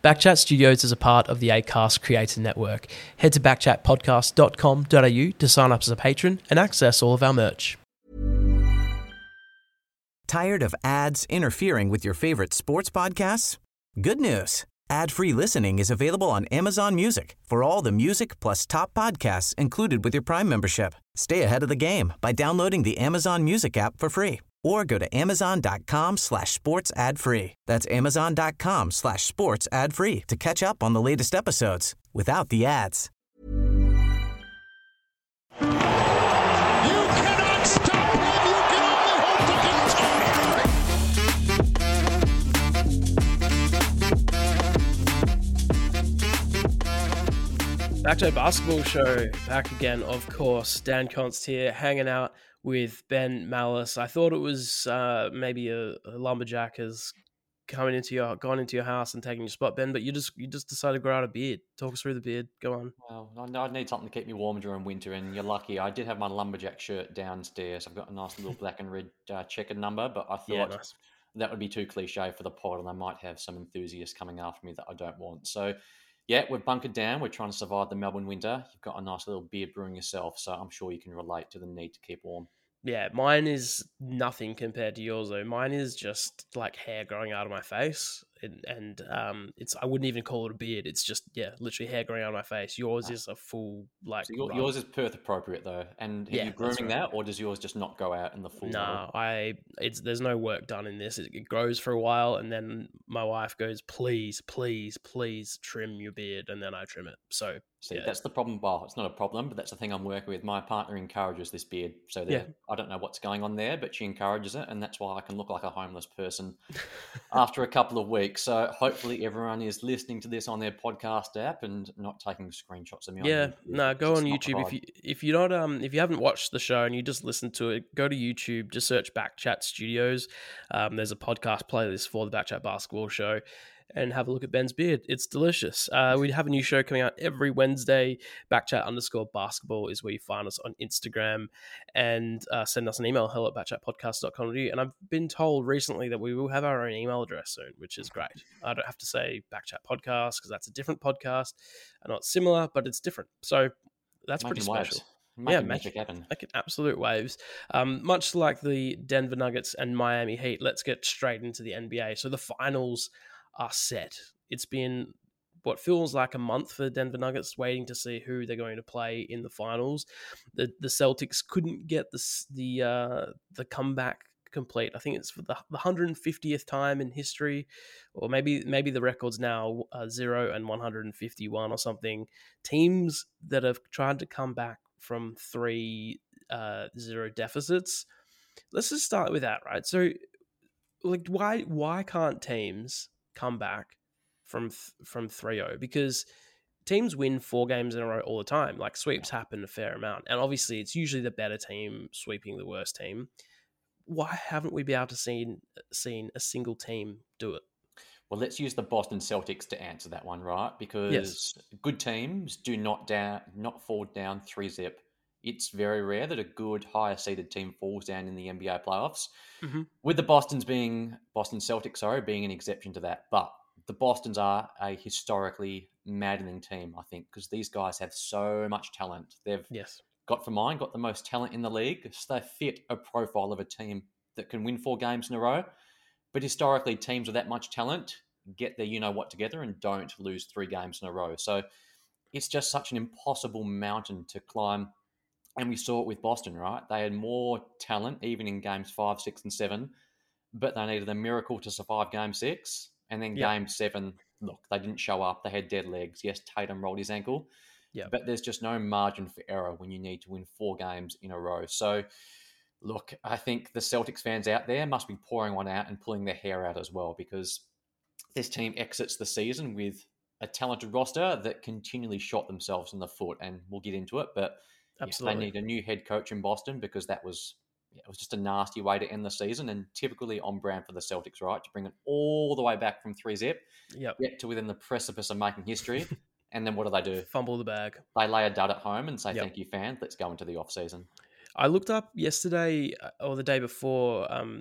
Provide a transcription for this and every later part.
Backchat Studios is a part of the Acast Creator Network. Head to backchatpodcast.com.au to sign up as a patron and access all of our merch. Tired of ads interfering with your favorite sports podcasts? Good news. Ad-free listening is available on Amazon Music for all the music plus top podcasts included with your Prime membership. Stay ahead of the game by downloading the Amazon Music app for free or go to amazon.com/sports ad free. That's amazon.com/sports ad free to catch up on the latest episodes without the ads. You cannot stop him. You can only hope to contain. Backchat Basketball Show, back again, of course. Dan Const here, hanging out with Ben Malice. I thought it was maybe a lumberjack has gone into your house and taken your spot, Ben. But you just decided to grow out a beard. Talk us through the beard. Go on. Well, I need something to keep me warm during winter, and you're lucky. I did have my lumberjack shirt downstairs. I've got a nice little black and red checkered number, but I thought that would be too cliche for the pod, and I might have some enthusiasts coming after me that I don't want. So, yeah, we're bunkered down. We're trying to survive the Melbourne winter. You've got a nice little beard brewing yourself, so I'm sure you can relate to the need to keep warm. Yeah, mine is nothing compared to yours though. Mine is just like hair growing out of my face, and it's I wouldn't even call it a beard. It's just literally hair growing out of my face. Yours is a full like. So yours is Perth appropriate though, and are you grooming that, or does yours just not go out in the full? No, there's no work done in this. It grows for a while, and then my wife goes, "Please, please, please trim your beard," and then I trim it. So. See, that's the problem. Well, it's not a problem, but that's the thing I'm working with. My partner encourages this beard. So I don't know what's going on there, but she encourages it. And that's why I can look like a homeless person after a couple of weeks. So hopefully everyone is listening to this on their podcast app and not taking screenshots of me. Go on YouTube. If you haven't watched the show and you just listen to it, go to YouTube, just search Backchat Studios. There's a podcast playlist for the Backchat Basketball Show. And have a look at Ben's beard. It's delicious. We have a new show coming out every Wednesday. Backchat_basketball is where you find us on Instagram, and send us an email, hello@backchatpodcast.com. And I've been told recently that we will have our own email address soon, which is great. I don't have to say Backchat Podcast because that's a different podcast. I know it's similar, but it's different. So that's pretty special. Magic happen. Like absolute waves. Much like the Denver Nuggets and Miami Heat, let's get straight into the NBA. So the finals are set. It's been what feels like a month for the Denver Nuggets waiting to see who they're going to play in the finals. The Celtics couldn't get the comeback complete. I think it's for the 150th time in history, or maybe the record's now 0 and 151 or something. Teams that have tried to come back from 3-0 deficits. Let's just start with that, right? So, like, why can't teams come back from 3-0? Because teams win 4 games in a row all the time. Like, sweeps happen a fair amount, and obviously it's usually the better team sweeping the worst team. Why haven't we been able to seen a single team do it? Well, let's use the Boston Celtics to answer that one, right? Because good teams do not fall down 3-0. It's very rare that a good higher seeded team falls down in the NBA playoffs. Mm-hmm. With the Boston Celtics being an exception to that. But the Bostons are a historically maddening team, I think, because these guys have so much talent. They've got the most talent in the league. So they fit a profile of a team that can win 4 games in a row. But historically, teams with that much talent get their you-know-what together and don't lose 3 games in a row. So it's just such an impossible mountain to climb. And we saw it with Boston, right? They had more talent, even in games 5, 6, and 7, but they needed a miracle to survive game 6. And then game 7, look, they didn't show up. They had dead legs. Yes, Tatum rolled his ankle, but there's just no margin for error when you need to win 4 games in a row. So, look, I think the Celtics fans out there must be pouring one out and pulling their hair out as well, because this team exits the season with a talented roster that continually shot themselves in the foot, and we'll get into it, but absolutely. They need a new head coach in Boston, because it was just a nasty way to end the season, and typically on brand for the Celtics, right? To bring it all the way back from 3-0, get to within the precipice of making history, and then what do? Fumble the bag. They lay a dud at home and say, thank you, fans, let's go into the off-season. I looked up yesterday or the day before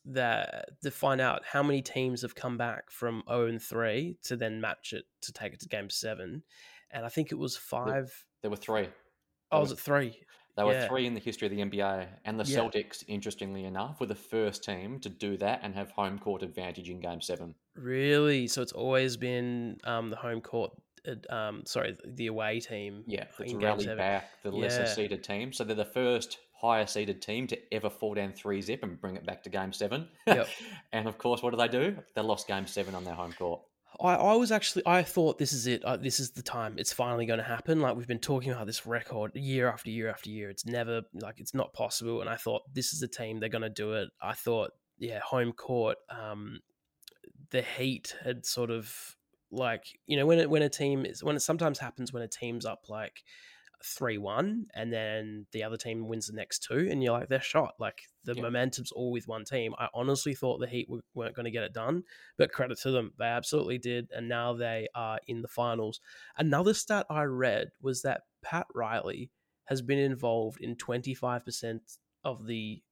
to find out how many teams have come back from 0-3 to then match it to take it to Game 7, and I think it was five. There were three. Oh, was it three? There were Yeah. three in the history of the NBA, and the Yeah. Celtics, interestingly enough, were the first team to do that and have home court advantage in Game 7. Really? So it's always been the home court. The away team. Yeah, that's in Game rallied 7. back the lesser Yeah. seeded team. So they're the first higher seeded team to ever fall down 3-0 and bring it back to Game 7. Yep. And of course, what do? They lost Game 7 on their home court. I thought this is it. This is the time. It's finally going to happen. Like we've been talking about this record year after year after year. It's never it's not possible. And I thought this is the team. They're going to do it. I thought, yeah, home court. The Heat had sort of when it sometimes happens when a team's up 3-1 and then the other team wins the next two and you're like, they're shot. Like the momentum's all with one team. I honestly thought the Heat weren't going to get it done, but credit to them. They absolutely did. And now they are in the finals. Another stat I read was that Pat Riley has been involved in 25% of the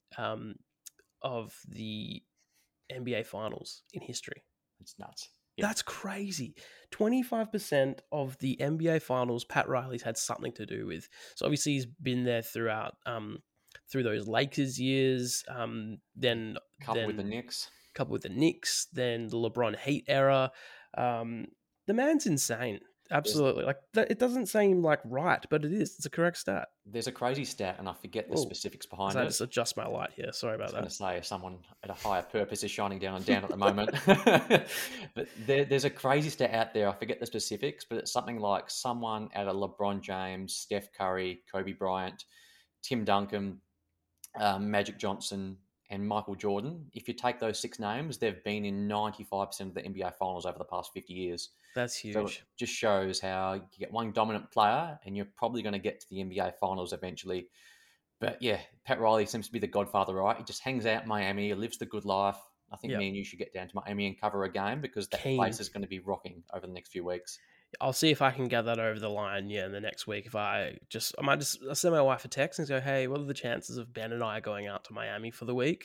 NBA finals in history. It's nuts. Yep. That's crazy. 25% of the NBA finals, Pat Riley's had something to do with. So obviously he's been there throughout, through those Lakers years. Then coupled with the Knicks, then the LeBron Heat era. The man's insane. Absolutely. It doesn't seem right, but it is. It's a correct stat. There's a crazy stat, and I forget the specifics behind it. I just adjust my light here. Sorry about that. I was going to say, someone at a higher purpose is shining down on Dan at the moment. But there's a crazy stat out there. I forget the specifics, but it's something like someone at a LeBron James, Steph Curry, Kobe Bryant, Tim Duncan, Magic Johnson, and Michael Jordan. If you take those 6 names, they've been in 95% of the NBA finals over the past 50 years. That's huge. So it just shows how you get one dominant player and you're probably going to get to the NBA finals eventually. But yeah, Pat Riley seems to be the godfather, right? He just hangs out in Miami, he lives the good life. I think me and you should get down to Miami and cover a game because that place is going to be rocking over the next few weeks. I'll see if I can get that over the line, in the next week. I might just send my wife a text and go, hey, what are the chances of Ben and I going out to Miami for the week?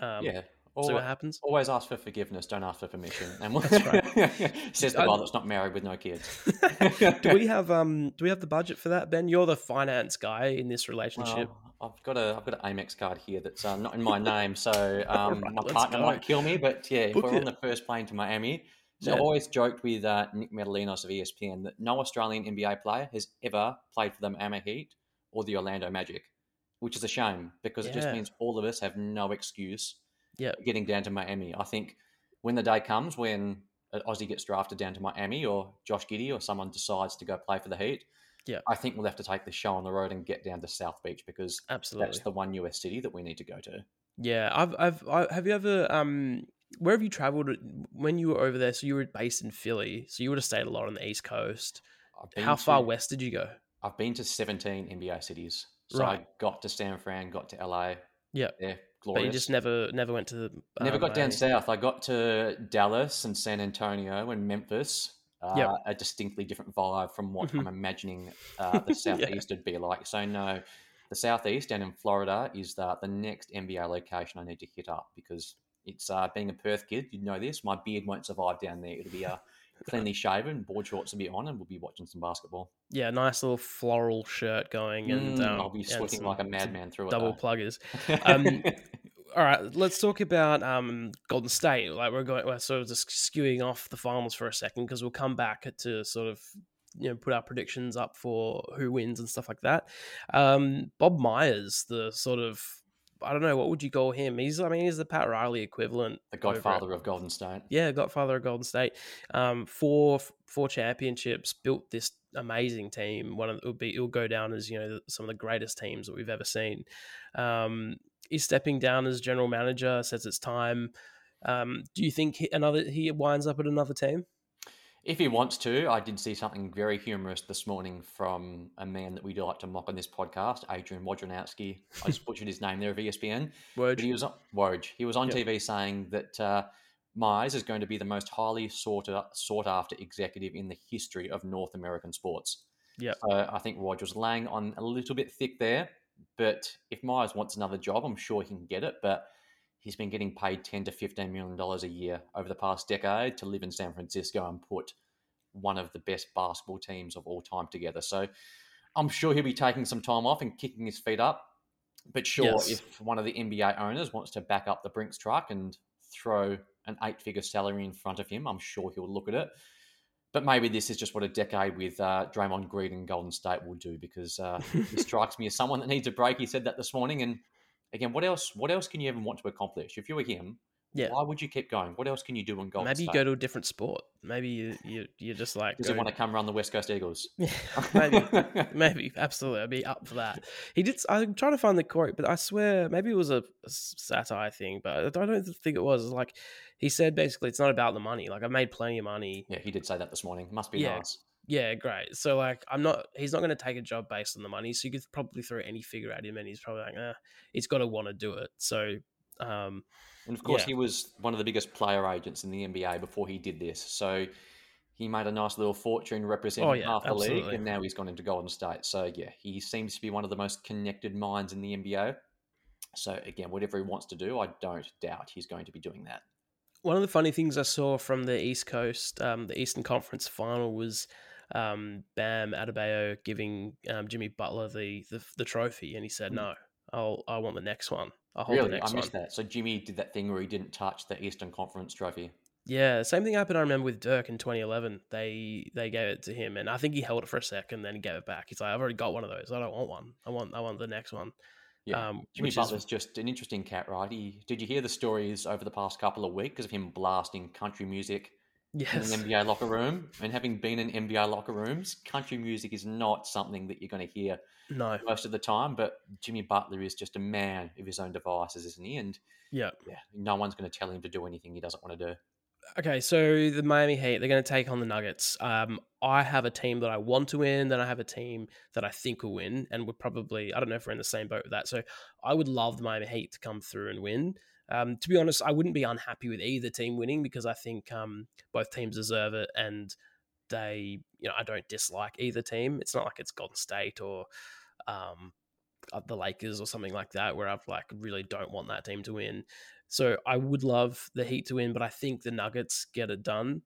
See what happens. Always ask for forgiveness, don't ask for permission. And that's right. Says the guy that's not married with no kids. Do we have the budget for that, Ben? You're the finance guy in this relationship. Well, I've got an Amex card here that's not in my name, so right, my partner might kill me. But yeah, Book if we're it. on the first plane to Miami. So I've always joked with Nick Medalinos of ESPN that no Australian NBA player has ever played for the Miami Heat or the Orlando Magic, which is a shame because it just means all of us have no excuse getting down to Miami. I think when the day comes when an Aussie gets drafted down to Miami or Josh Giddey or someone decides to go play for the Heat, I think we'll have to take the show on the road and get down to South Beach because that's the one US city that we need to go to. Yeah, have you ever where have you traveled when you were over there? So you were based in Philly, so you would have stayed a lot on the East Coast. How far west did you go? I've been to 17 NBA cities. So I got to San Fran, got to LA. Yeah. Glorious. But you just never went to the never got down south. I got to Dallas and San Antonio and Memphis. A distinctly different vibe from what I'm imagining the Southeast would be like. So no, the Southeast down in Florida is the next NBA location I need to hit up because it's being a Perth kid, you know this. My beard won't survive down there. It'll be cleanly shaven, board shorts will be on, and we'll be watching some basketball. Yeah, nice little floral shirt going, and I'll be sweating like a madman through it. Double pluggers. All right, let's talk about Golden State. We're sort of just skewing off the finals for a second because we'll come back to sort of put our predictions up for who wins and stuff like that. Bob Myers, the sort of, I don't know, what would you call him? He's the Pat Riley equivalent. The godfather of Golden State. Yeah, godfather of Golden State. Four championships, built this amazing team. It'll go down as some of the greatest teams that we've ever seen. He's stepping down as general manager. Says it's time. Do you think he winds up at another team? If he wants to. I did see something very humorous this morning from a man that we do like to mock on this podcast, Adrian Wojnarowski. I just butchered his name there of ESPN. Woj. He was on TV saying that Myers is going to be the most highly sought after executive in the history of North American sports. Yeah. So I think Woj was laying on a little bit thick there. But if Myers wants another job, I'm sure he can get it. But he's been getting paid $10 to $15 million a year over the past decade to live in San Francisco and put one of the best basketball teams of all time together. So I'm sure he'll be taking some time off and kicking his feet up. But sure, Yes. if one of the NBA owners wants to back up the Brinks truck and throw an 8-figure salary in front of him, I'm sure he'll look at it. But maybe this is just what a decade with Draymond Green and Golden State will do, because he strikes me as someone that needs a break. He said that this morning. And again, what else can you even want to accomplish? If you were him, Yeah. why would you keep going? What else can you do in Golden Maybe State? you go to a different sport. Maybe you're just like... Does he want to come run the West Coast Eagles? maybe. Absolutely. I'd be up for that. I'm trying to find the quote, but I swear maybe it was a satire thing, but I don't think it was. Like, he said basically it's not about the money. Like, I've made plenty of money. Yeah, he did say that this morning. Must be nice. Yeah, great. So, like, he's not going to take a job based on the money. So you could probably throw any figure at him and he's probably like, he's got to want to do it. So, and of course, he was one of the biggest player agents in the NBA before he did this. So he made a nice little fortune representing half the league, and now he's gone into Golden State. So yeah, he seems to be one of the most connected minds in the NBA. So again, whatever he wants to do, I don't doubt he's going to be doing that. One of the funny things I saw from the East Coast, the Eastern Conference final, was Bam Adebayo giving Jimmy Butler the trophy, and he said, "No, I want the next one. I'll hold the next one." I missed that. So Jimmy did that thing where he didn't touch the Eastern Conference trophy. Yeah, same thing happened. I remember with Dirk in 2011. They gave it to him, and I think he held it for a second, then he gave it back. He's like, "I've already got one of those. I don't want one. I want the next one." Yeah, Jimmy Butler's just an interesting cat, right? Did you hear the stories over the past couple of weeks of him blasting country music in an NBA locker room? And having been in NBA locker rooms, country music is not something that you're going to hear most of the time. But Jimmy Butler is just a man of his own devices, isn't he? And yeah, no one's going to tell him to do anything he doesn't want to do. Okay, so the Miami Heat, they're going to take on the Nuggets. I have a team that I want to win, then I have a team that I think will win, and we're probably, I don't know if we're in the same boat with that. So I would love the Miami Heat to come through and win. To be honest, I wouldn't be unhappy with either team winning, because I think both teams deserve it, and I don't dislike either team. It's not like it's Golden State or the Lakers or something like that, where I've really don't want that team to win. So I would love the Heat to win, but I think the Nuggets get it done.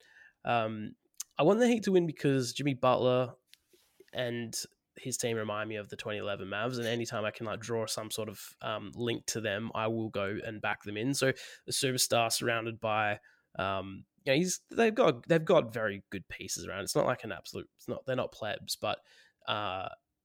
I want the Heat to win because Jimmy Butler and his team remind me of the 2011 Mavs, and anytime I can draw some sort of link to them, I will go and back them in. So the superstar surrounded by, they've got very good pieces around. It's not like an absolute. They're not plebs, but I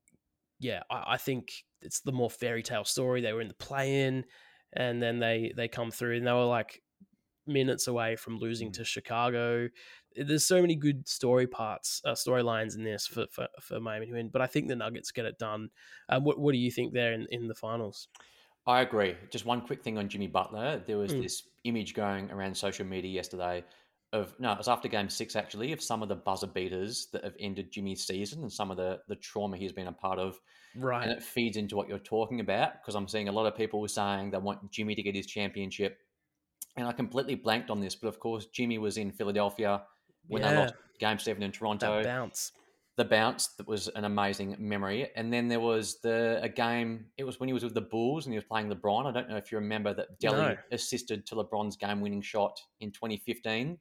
think it's the more fairy tale story. They were in the play-in, and then they come through, and they were minutes away from losing to Chicago. There's so many good storylines in this for Miami to win, but I think the Nuggets get it done. What do you think there in the finals? I agree. Just one quick thing on Jimmy Butler. There was this image going around social media yesterday it was after Game 6 actually, of some of the buzzer beaters that have ended Jimmy's season and some of the trauma he's been a part of. Right. And it feeds into what you're talking about, because I'm seeing a lot of people saying they want Jimmy to get his championship. And I completely blanked on this, but of course, Jimmy was in Philadelphia when they lost Game 7 in Toronto. The bounce, that was an amazing memory. And then there was a game, it was when he was with the Bulls and he was playing LeBron. I don't know if you remember that Delly assisted to LeBron's game-winning shot in 2015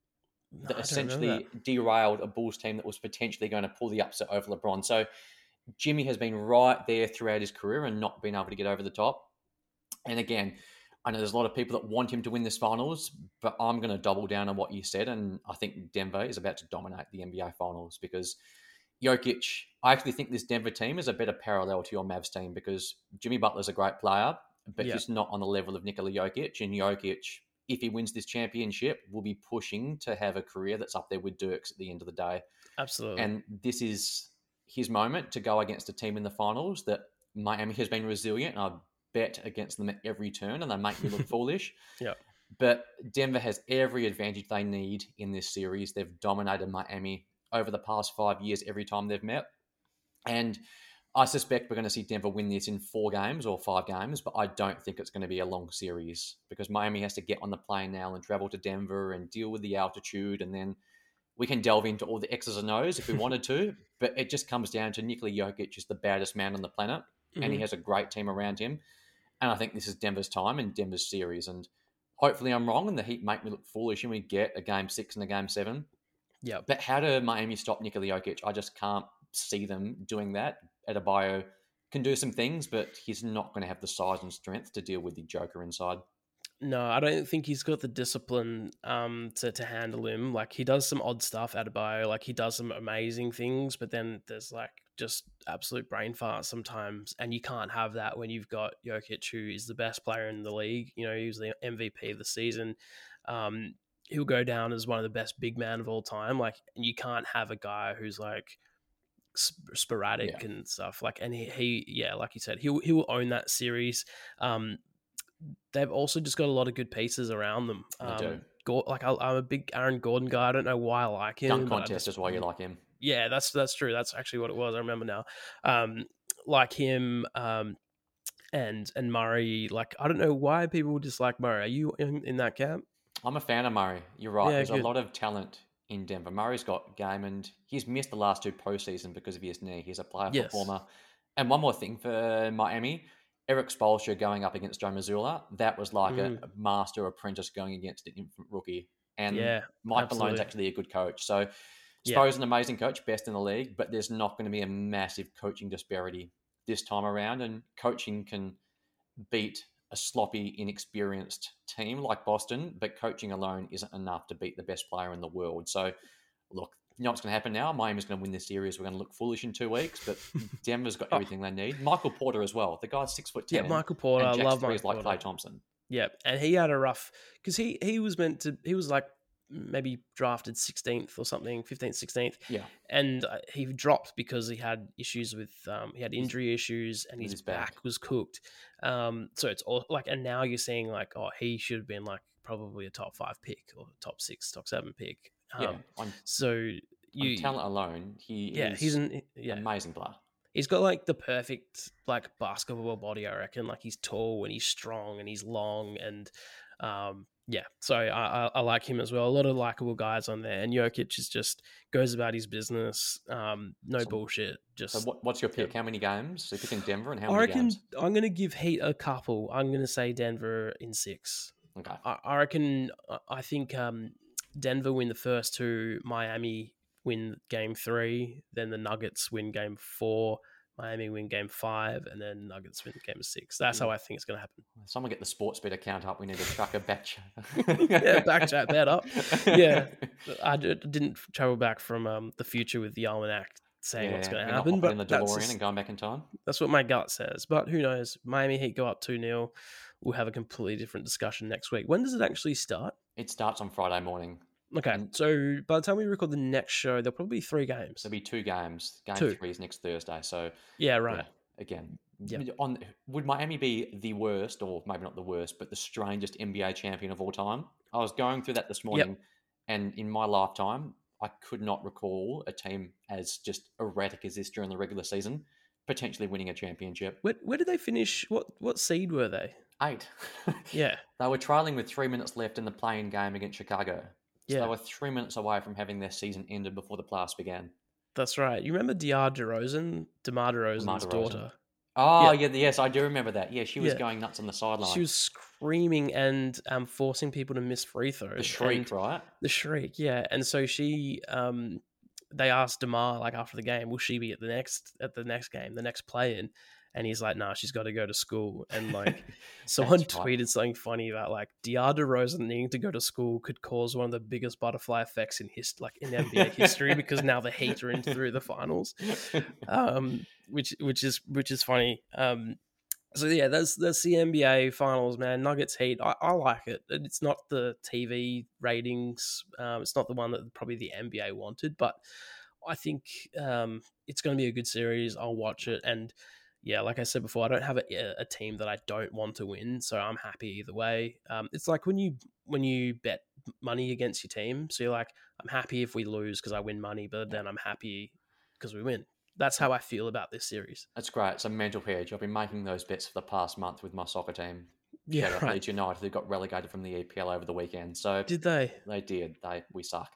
that essentially derailed a Bulls team that was potentially going to pull the upset over LeBron. So Jimmy has been right there throughout his career and not been able to get over the top. And again, I know there's a lot of people that want him to win this finals, but I'm going to double down on what you said. And I think Denver is about to dominate the NBA finals, because Jokic, I actually think this Denver team is a better parallel to your Mavs team, because Jimmy Butler's a great player, but he's not on the level of Nikola Jokic. And Jokic, if he wins this championship, will be pushing to have a career that's up there with Dirk's at the end of the day. Absolutely. And this is his moment to go against a team in the finals that Miami has been resilient. And I bet against them at every turn, and they make me look foolish. Yeah. But Denver has every advantage they need in this series. They've dominated Miami over the past 5 years every time they've met. And I suspect we're going to see Denver win this in 4 games or 5 games, but I don't think it's going to be a long series, because Miami has to get on the plane now and travel to Denver and deal with the altitude, and then we can delve into all the X's and O's if we wanted to, but it just comes down to Nikola Jokic is the baddest man on the planet, and he has a great team around him. And I think this is Denver's time and Denver's series. And hopefully I'm wrong and the Heat make me look foolish and we get a Game 6 and a Game 7. Yeah. But how do Miami stop Nikola Jokic? I just can't see them doing that. Adebayo can do some things, but he's not going to have the size and strength to deal with the Joker inside. No, I don't think he's got the discipline to handle him. Like, he does some odd stuff, Adebayo. Like, he does some amazing things, but then there's like just absolute brain fart sometimes, and you can't have that when you've got Jokic, who is the best player in the league. You know, he was the MVP of the season. He'll go down as one of the best big men of all time. Like, and you can't have a guy who's like sporadic and stuff. Like, and he like you said, he will own that series. They've also just got a lot of good pieces around them. They do. I'm a big Aaron Gordon guy. I don't know why I like him. Dunk contest is why you like him. Yeah, that's true. That's actually what it was. I remember now. Like him, and Murray. Like, I don't know why people dislike Murray. Are you in that camp? I'm a fan of Murray. You're right. Yeah, There's good. a lot of talent in Denver. Murray's got game and he's missed the last 2 postseason because of his knee. He's a player performer. And one more thing for Miami. Eric Spoelstra going up against Joe Mazzulla, that was like a master apprentice going against an infant rookie. And Mike Malone's actually a good coach. So Spo's an amazing coach, best in the league, but there's not going to be a massive coaching disparity this time around. And coaching can beat a sloppy, inexperienced team like Boston, but coaching alone isn't enough to beat the best player in the world. So, look, you know what's going to happen now? Miami's going to win this series. We're going to look foolish in 2 weeks, but Denver's got everything they need. Michael Porter as well. The guy's 6'10". Yeah, Michael Porter. I love Michael like Porter. Klay Thompson. Yeah, and he had a rough because he was like maybe drafted 16th or something, 15th, 16th. Yeah, and he dropped because he had issues with he had injury issues and his back was cooked. So it's all like, and now you're seeing like, oh, he should have been like probably a top 5 pick or top 6, top 7 pick. On talent alone, he's an amazing player. He's got like the perfect like basketball body, I reckon. Like, he's tall and he's strong and he's long and so I like him as well. A lot of likable guys on there, and Jokic is just goes about his business. No bullshit. Just so what's your pick? How many games? So you're picking Denver, and how I many reckon games? I'm going to give Heat a couple. I'm going to say Denver in 6. Okay. I reckon. I think Denver win the first 2. Miami win Game 3. Then the Nuggets win Game 4. Miami win Game 5, and then Nuggets win Game 6. That's how I think it's going to happen. Someone get the sports bet account up. We need to track a back chat. Back chat bet up. Yeah, I didn't travel back from the future with the almanac saying what's going to happen, but in the DeLorean and going back in time. That's what my gut says. But who knows? Miami Heat go up 2-0. We'll have a completely different discussion next week. When does it actually start? It starts on Friday morning. Okay, so by the time we record the next show, there'll probably be 3 games. There'll be 2 games. Game 3 is next Thursday. So yeah, right. Again, would Miami be the worst, or maybe not the worst, but the strangest NBA champion of all time? I was going through that this morning, and in my lifetime, I could not recall a team as just erratic as this during the regular season, potentially winning a championship. Where did they finish? What seed were they? 8. Yeah. They were trailing with 3 minutes left in the play-in game against Chicago. So Yeah. they were 3 minutes away from having their season ended before the playoffs began. That's right. You remember DeMar DeRozan's daughter? Oh, yes, I do remember that. Yeah, she was going nuts on the sideline. She was screaming and forcing people to miss free throws. The shriek, right? The shriek, yeah. And so she, they asked DeMar like after the game, will she be at the next game, the next play-in? And he's like, nah, she's got to go to school. And like, someone tweeted something funny about like DeMar DeRozan needing to go to school could cause one of the biggest butterfly effects in NBA history because now the Heat are in through the finals, which is funny. So yeah, that's the NBA finals, man. Nuggets Heat, I like it. It's not the TV ratings. It's not the one that probably the NBA wanted, but I think it's going to be a good series. I'll watch it. And yeah, like I said before, I don't have a team that I don't want to win, so I'm happy either way. It's like when you bet money against your team, so you're like, I'm happy if we lose because I win money, but then I'm happy because we win. That's how I feel about this series. That's great. It's a mental page. I've been making those bets for the past month with my soccer team. Yeah, right. Leeds United, who got relegated from the EPL over the weekend. So did they? They did. We suck.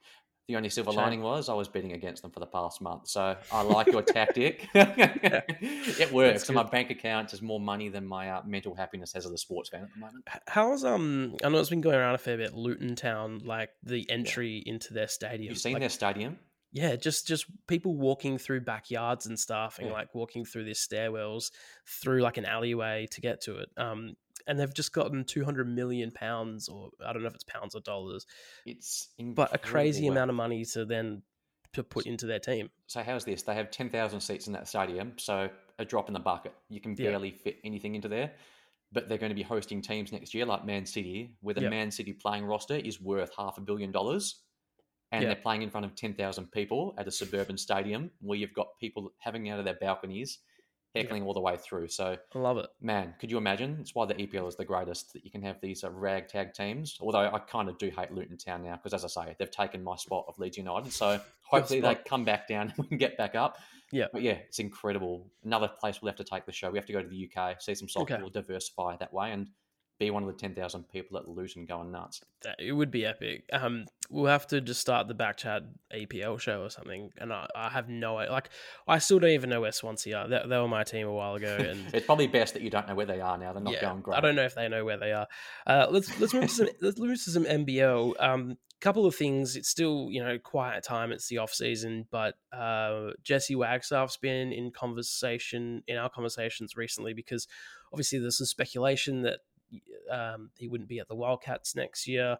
The only silver Shame. lining was I was betting against them for the past month. So I like your tactic. It works. And my bank account has more money than my mental happiness has as a sports fan at the moment. How's I know it's been going around a fair bit. Luton Town, like the entry into their stadium. You've seen like, their stadium? Yeah, just people walking through backyards and stuff, and like walking through these stairwells through like an alleyway to get to it. And they've just gotten £200 million, or I don't know if it's pounds or dollars. It's but a crazy wealth. amount of money to put into their team. So how's this? They have 10,000 seats in that stadium, so a drop in the bucket. You can barely fit anything into there. But they're going to be hosting teams next year, like Man City, where the Man City playing roster is worth $500 million. And they're playing in front of 10,000 people at a suburban stadium where you've got people having out of their balconies, heckling all the way through. So I love it. Man, could you imagine? It's why the EPL is the greatest, that you can have these ragtag teams. Although I kind of do hate Luton Town now because, as I say, they've taken my spot of Leeds United. So hopefully they come back down and we can get back up. Yeah. But yeah, it's incredible. Another place we'll have to take the show. We have to go to the UK, see some soccer. We'll diversify that way and be one of the 10,000 people at Luton going nuts. It would be epic. We'll have to just start the Backchat EPL show or something. And I have no idea. Like, I still don't even know where Swansea are. They were my team a while ago. And it's probably best that you don't know where they are now. They're not going great. I don't know if they know where they are. Let's move to some NBL. Couple of things. It's still, quiet time. It's the off season, but Jesse Wagstaff's been in our conversations recently, because obviously there's some speculation that he wouldn't be at the Wildcats next year.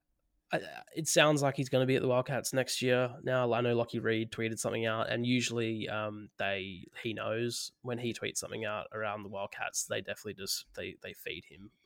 It sounds like he's going to be at the Wildcats next year. Now, I know Lockie Reed tweeted something out, and usually he knows when he tweets something out around the Wildcats. They definitely just they feed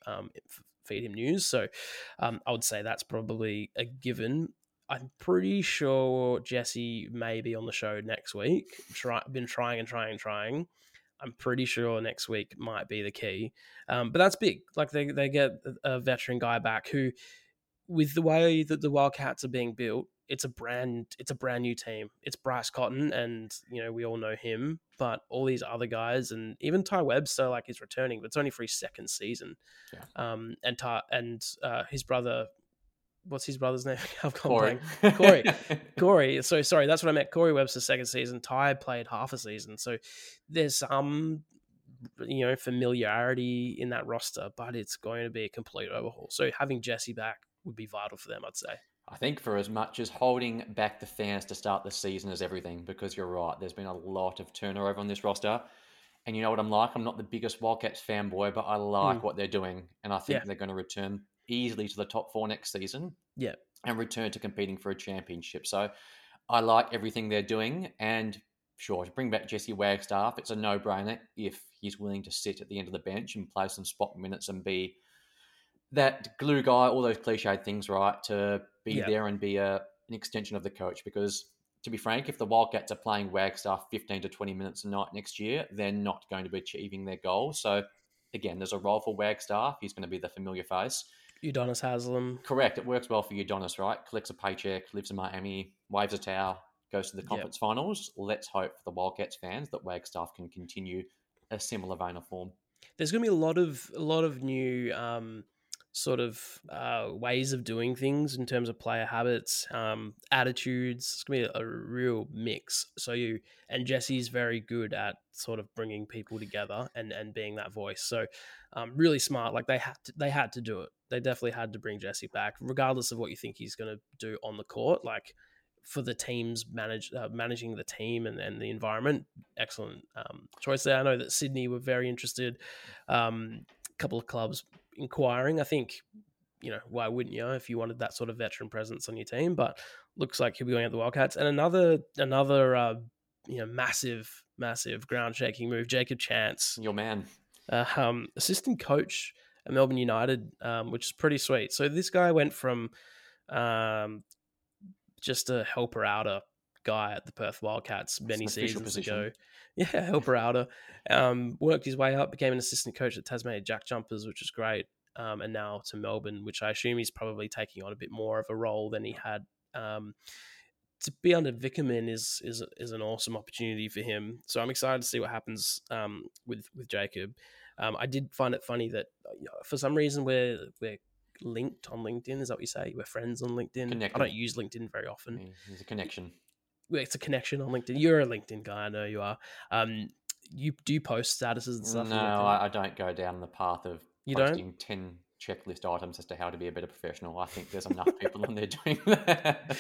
him news. So I would say that's probably a given. I'm pretty sure Jesse may be on the show next week. Been trying. I'm pretty sure next week might be the key. But that's big. Like they get a veteran guy back who, with the way that the Wildcats are being built, it's a brand new team. It's Bryce Cotton, and we all know him, but all these other guys, and even Ty Webster, like, he's returning, but it's only for his second season. Yeah. And his brother, what's his brother's name? I've gone blank. Corey. So sorry, that's what I meant. Corey Webster's second season. Ty played half a season, so there's some familiarity in that roster, but it's going to be a complete overhaul. So having Jesse back would be vital for them, I'd say. I think for as much as holding back the fans to start the season is everything, because you're right, there's been a lot of turnover on this roster. And you know what I'm like? I'm not the biggest Wildcats fanboy, but I like what they're doing. And I think they're going to return easily to the top 4 next season. Yeah. And return to competing for a championship. So I like everything they're doing. And sure, to bring back Jesse Wagstaff, it's a no-brainer if he's willing to sit at the end of the bench and play some spot minutes and be that glue guy, all those cliched things, right, to be there and be an extension of the coach. Because, to be frank, if the Wildcats are playing Wagstaff 15 to 20 minutes a night next year, they're not going to be achieving their goal. So, again, there's a role for Wagstaff. He's going to be the familiar face. Udonis Haslem. Correct. It works well for Udonis, right? Collects a paycheck, lives in Miami, waves a towel, goes to the conference finals. Let's hope for the Wildcats fans that Wagstaff can continue a similar vein of form. There's going to be a lot of new ways of doing things in terms of player habits, attitudes. It's going to be a real mix. And Jesse's very good at sort of bringing people together and being that voice. So really smart. Like they had to do it. They definitely had to bring Jesse back, regardless of what you think he's going to do on the court. Like, for the teams managing the team and the environment, excellent choice there. I know that Sydney were very interested. A couple of clubs inquiring. I think, why wouldn't you if you wanted that sort of veteran presence on your team? But looks like he'll be going at the Wildcats. And another massive ground shaking move. Jacob Chance, your man, assistant coach at Melbourne United, which is pretty sweet. So this guy went from just a helper-outer guy at the Perth Wildcats many seasons ago. Yeah, helper-outer. Worked his way up, became an assistant coach at Tasmania Jack Jumpers, which is great. And now to Melbourne, which I assume he's probably taking on a bit more of a role than he had. To be under Vickerman is an awesome opportunity for him. So I'm excited to see what happens with Jacob. I did find it funny that for some reason we're linked on LinkedIn. Is that what you say? We're friends on LinkedIn. Connected. I don't use LinkedIn very often. Yeah, there's a connection. It's a connection on LinkedIn. You're a LinkedIn guy. I know you are. You post statuses and stuff No, on LinkedIn? I don't go down the path of You posting 10 checklist items as to how to be a better professional. I think there's enough people on there doing that.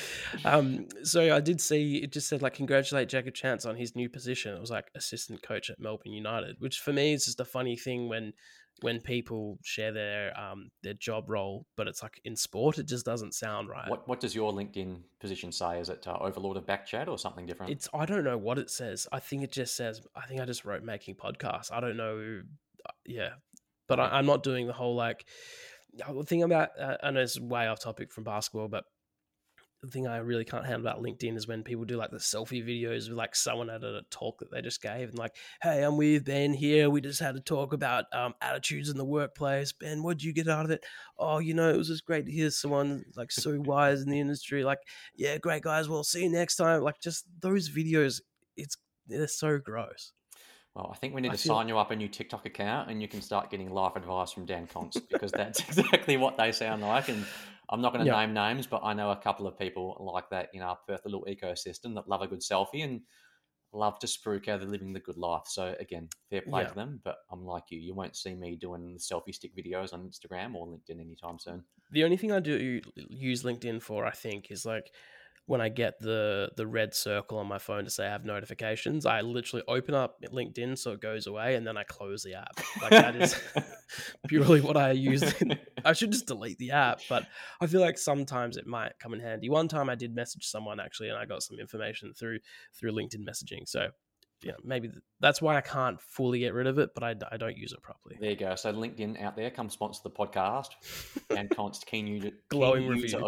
So I did see it just said like congratulate Jacob Chance on his new position. It was like assistant coach at Melbourne United, which for me is just a funny thing when people share their job role, but it's like in sport, it just doesn't sound right. What does your LinkedIn position say? Is it Overlord of Backchat or something different? I don't know what it says. I think it just says, I think I just wrote making podcasts. I don't know. Yeah. But Okay. I'm not doing the whole like, the thing about, I know it's way off topic from basketball, but the thing I really can't handle about LinkedIn is when people do like the selfie videos with like someone at a talk that they just gave and like, hey, I'm with Ben here. We just had a talk about attitudes in the workplace. Ben, what did you get out of it? Oh, it was just great to hear someone like so wise in the industry. Like, yeah, great guys. We'll see you next time. Like just those videos, they're so gross. Well, I think we need to sign you up a new TikTok account and you can start getting life advice from Dan Const because that's exactly what they sound like. And I'm not going to name names, but I know a couple of people like that in our Perth little ecosystem that love a good selfie and love to spruik how they're living the good life. So again, fair play to them. But I'm like you. You won't see me doing selfie stick videos on Instagram or LinkedIn anytime soon. The only thing I do use LinkedIn for, I think, is like when I get the red circle on my phone to say I have notifications, I literally open up LinkedIn so it goes away and then I close the app. Like that is purely what I use. I should just delete the app, but I feel like sometimes it might come in handy. One time I did message someone actually and I got some information through LinkedIn messaging. So maybe that's why I can't fully get rid of it, but I don't use it properly. There you go. So LinkedIn out there, come sponsor the podcast. And Const, glowing review.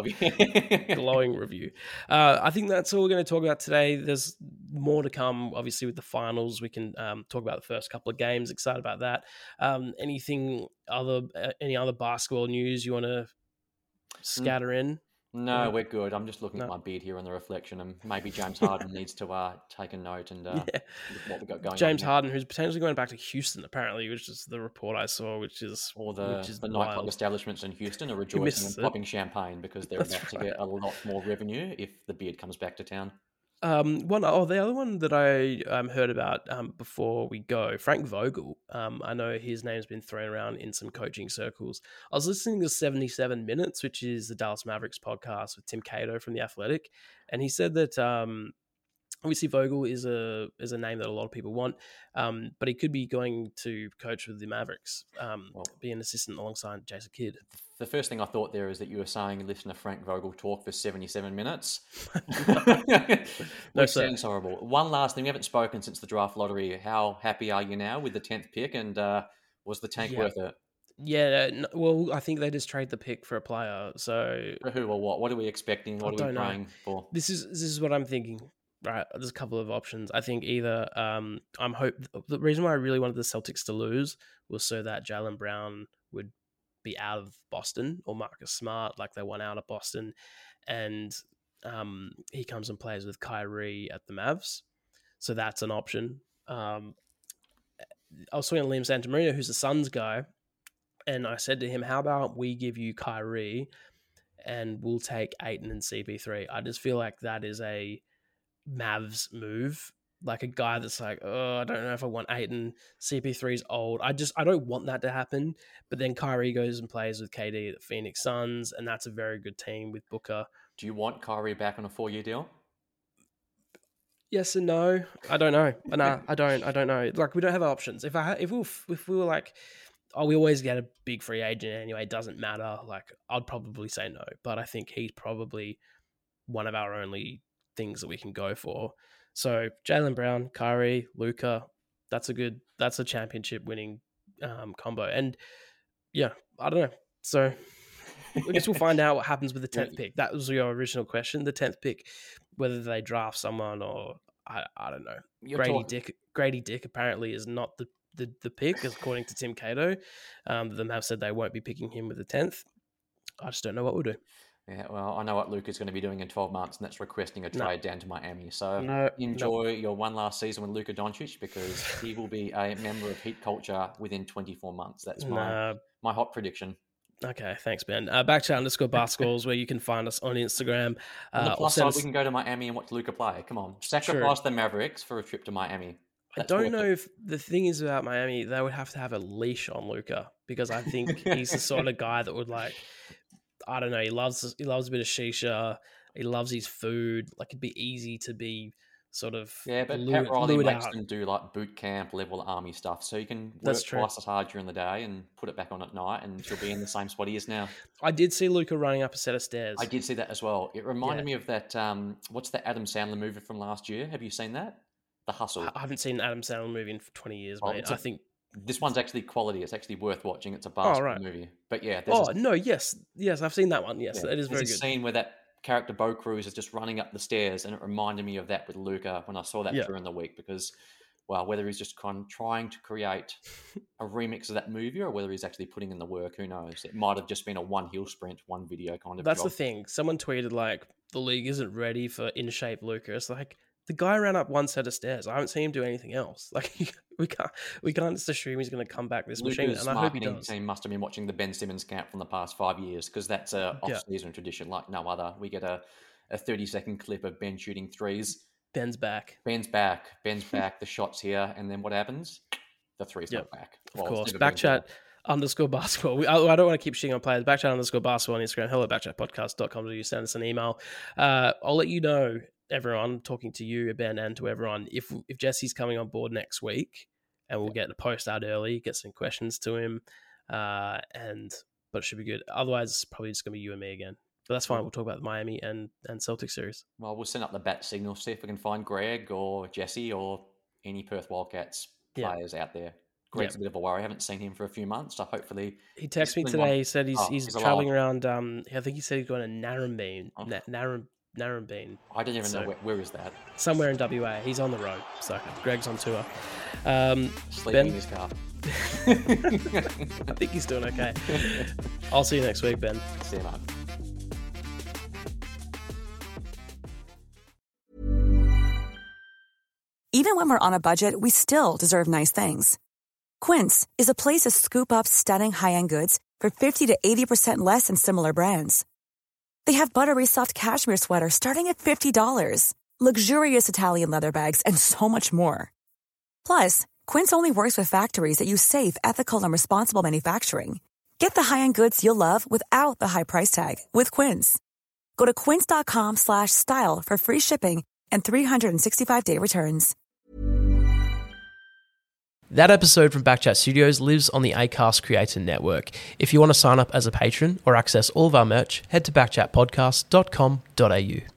Glowing review. I think that's all we're going to talk about today. There's more to come, obviously, with the finals. We can talk about the first couple of games. Excited about that. Any other basketball news you want to scatter in? No, we're good. I'm just looking at my beard here on the reflection, and maybe James Harden needs to take a note and look what we got going. James Harden, who's potentially going back to Houston, apparently, which is the report I saw, which is the nightclub establishments in Houston are rejoicing and popping champagne because they're about to get a lot more revenue if the beard comes back to town. The other one that I heard about before we go, Frank Vogel. I know his name's been thrown around in some coaching circles. I was listening to 77 Minutes, which is the Dallas Mavericks podcast with Tim Cato from The Athletic, and he said that obviously Vogel is a name that a lot of people want, but he could be going to coach with the Mavericks, be an assistant alongside Jason Kidd. The first thing I thought there is that you were saying listen to Frank Vogel talk for 77 minutes. Which sounds horrible. One last thing, we haven't spoken since the draft lottery. How happy are you now with the 10th pick, and was the tank worth it? Yeah, well, I think they just trade the pick for a player. So for who or what? What are we expecting? What are we praying for? This is what I'm thinking. Right, there's a couple of options. I think either the reason why I really wanted the Celtics to lose was so that Jaylen Brown would be out of Boston, or Marcus Smart, like they won out of Boston, and he comes and plays with Kyrie at the Mavs. So that's an option. I was talking to Liam Santamaria, who's the Suns guy, and I said to him, how about we give you Kyrie and we'll take Ayton and CP3? I just feel like that is a Mavs move, like a guy that's like, oh, I don't know if I want Ayton. CP3's old. I don't want that to happen. But then Kyrie goes and plays with KD at the Phoenix Suns, and that's a very good team with Booker. Do you want Kyrie back on a 4-year deal? Yes and no. I don't know. No, I don't know. Like, we don't have options. If we were like, oh, we always get a big free agent anyway, it doesn't matter. Like, I'd probably say no. But I think he's probably one of our only things that we can go for. So Jaylen Brown, Kyrie, Luka, that's a championship winning combo. And yeah, I don't know. So I guess we'll find out what happens with the 10th pick. That was your original question. The 10th pick, whether they draft someone or I don't know. Grady Dick apparently is not the pick, according to Tim Cato. The Mavs said they won't be picking him with the 10th. I just don't know what we'll do. Yeah, well, I know what Luke is going to be doing in 12 months, and that's requesting a trade down to Miami. So enjoy your one last season with Luka Doncic, because he will be a member of Heat culture within 24 months. That's my hot prediction. Okay, thanks, Ben. Backchat_basketball is where you can find us on Instagram. On the plus side, we can go to Miami and watch Luka play. Come on, sacrifice the Mavericks for a trip to Miami. That's I don't know if the thing is about Miami, they would have to have a leash on Luka, because I think he's the sort of guy that would, like, I don't know, he loves a bit of shisha, he loves his food. Like, it'd be easy to be sort of but Pat Riley makes them do like boot camp level army stuff, so you can work twice as hard during the day and put it back on at night, and you'll be in the same spot he is now. I did see Luka running up a set of stairs. I did see that as well. It reminded me of that. What's the Adam Sandler movie from last year? Have you seen that? The Hustle. I haven't seen an Adam Sandler movie in 20 years, mate. I think this one's actually quality. It's actually worth watching. It's a basketball movie. But yeah. Yes, I've seen that one. Yes, it is very good. There's a scene where that character Bo Cruz is just running up the stairs, and it reminded me of that with Luka when I saw that during the week, because, well, whether he's just trying to create a remix of that movie or whether he's actually putting in the work, who knows? It might have just been a one hill sprint, one video kind of That's job. The thing. Someone tweeted, like, the league isn't ready for in-shape Luka. It's like, the guy ran up one set of stairs. I haven't seen him do anything else. Like, we can't just assume he's going to come back this machine. And I hope he does. Team must have been watching the Ben Simmons camp from the past 5 years, because that's a off-season tradition like no other. We get a 30-second clip of Ben shooting threes. Ben's back. The shot's here, and then what happens? The three's not back. Of course. Backchat_basketball. I don't want to keep shitting on players. Backchat_basketball on Instagram. Hello, backchatpodcast.com. Send us an email. I'll let you know, everyone, talking to you, Ben, and to everyone, if Jesse's coming on board next week, and we'll get the post out early, get some questions to him, but it should be good. Otherwise, it's probably just going to be you and me again. But that's fine. We'll talk about the Miami and Celtics series. Well, we'll send up the bat signal, see if we can find Greg or Jesse or any Perth Wildcats players out there. Greg's a bit of a worry. I haven't seen him for a few months, so hopefully... He texted me today. He said he's traveling around... I think he said he's going to Narrabeen. Narrabeen. I don't even know where is that. Somewhere in WA. He's on the road. So Greg's on tour. Sleeping in his car. I think he's doing okay. I'll see you next week, Ben. See you, mate. Even when we're on a budget, we still deserve nice things. Quince is a place to scoop up stunning high-end goods for 50 to 80% less than similar brands. They have buttery soft cashmere sweaters starting at $50, luxurious Italian leather bags, and so much more. Plus, Quince only works with factories that use safe, ethical, and responsible manufacturing. Get the high-end goods you'll love without the high price tag with Quince. Go to quince.com/style for free shipping and 365-day returns. That episode from Backchat Studios lives on the Acast Creator Network. If you want to sign up as a patron or access all of our merch, head to backchatpodcast.com.au.